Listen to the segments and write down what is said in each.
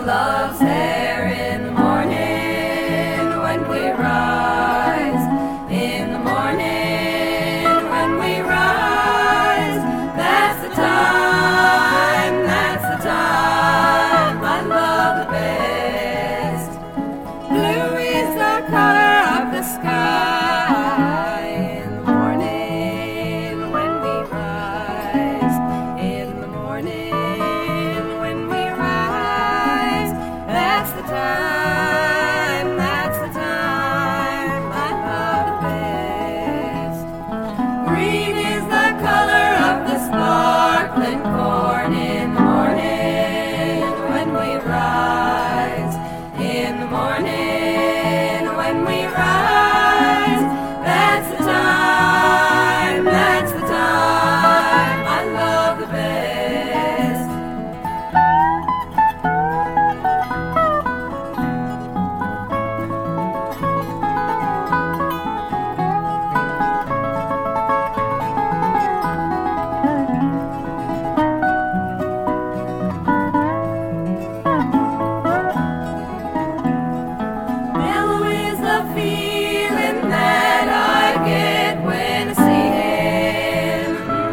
love's there in the morning when we rise. In the morning when we rise, that's the time, that's the time I love the best. Blue is the color of the sky in the morning when we rise. In the morning when we rise, that's the time, that's the time I love the best. Green is the color of the sparkling corn in the morning when we rise. In the morning when we rise, that's the time, that's the time I love the best. Mellow is the feeling that I get when I see him.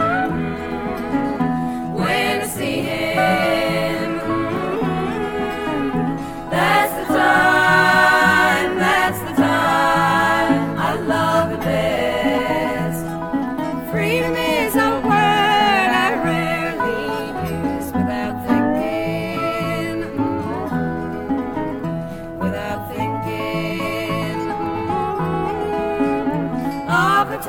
When I see him. That's the time, that's the time I love the best. Freedom is a word I rarely use without thinking. Without thinking of the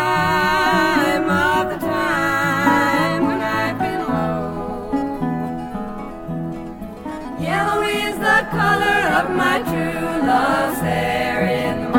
time when I've been low. Yellow is the color of my true love's there in the